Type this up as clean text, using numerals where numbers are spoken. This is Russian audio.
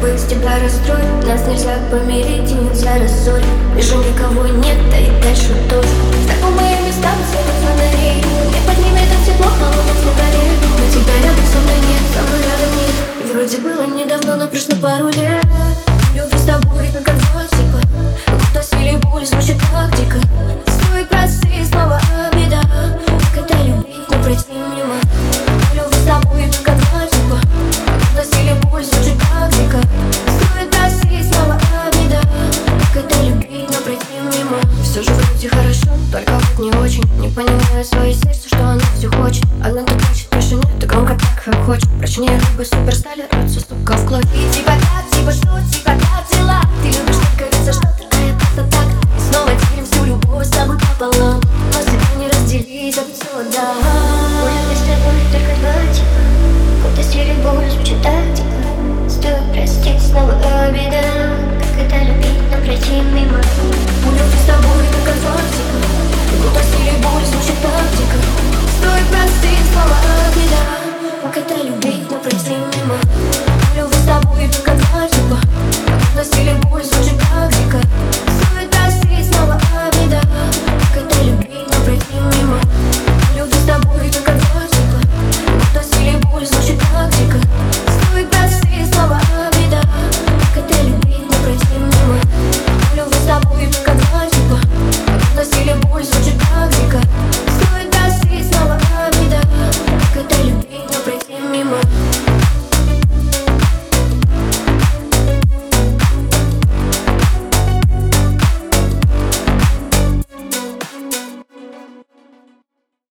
быть тебя расстроить. Нас нельзя помирить и нельзя рассорить. Вижу, никого нет, да и дальше тоже. Знакомые места, светят фонари. И под ними так тепло, холодно в фонаре. Но тебя рядом со мной нет, со мной рядом нет. И вроде было недавно, но прошло пару лет. Любви с тобой, как экзотика. Будто силе боль звучит как дико. Стоит прости, снова обида. Как это любить, не пройти мимо. Любви с тобой, как экзотика. Будто силе боль звучит как дико. Стоит прости, снова обида. Как это любить, но пройти мимо. Все же вроде хорошо, только вот не очень. Не понимаю свое сердце, что оно все хочет. Одна ты хочет, больше нет, ты громко так хочет. Прощение любой суперстайлер, рвется, сука, в клочья. И типа как, типа что, типа как дела? Ты любишь, как говорится, что такая просто так. И снова делим всю любовь с тобой пополам. Но себя не разделить, а ведь все, да.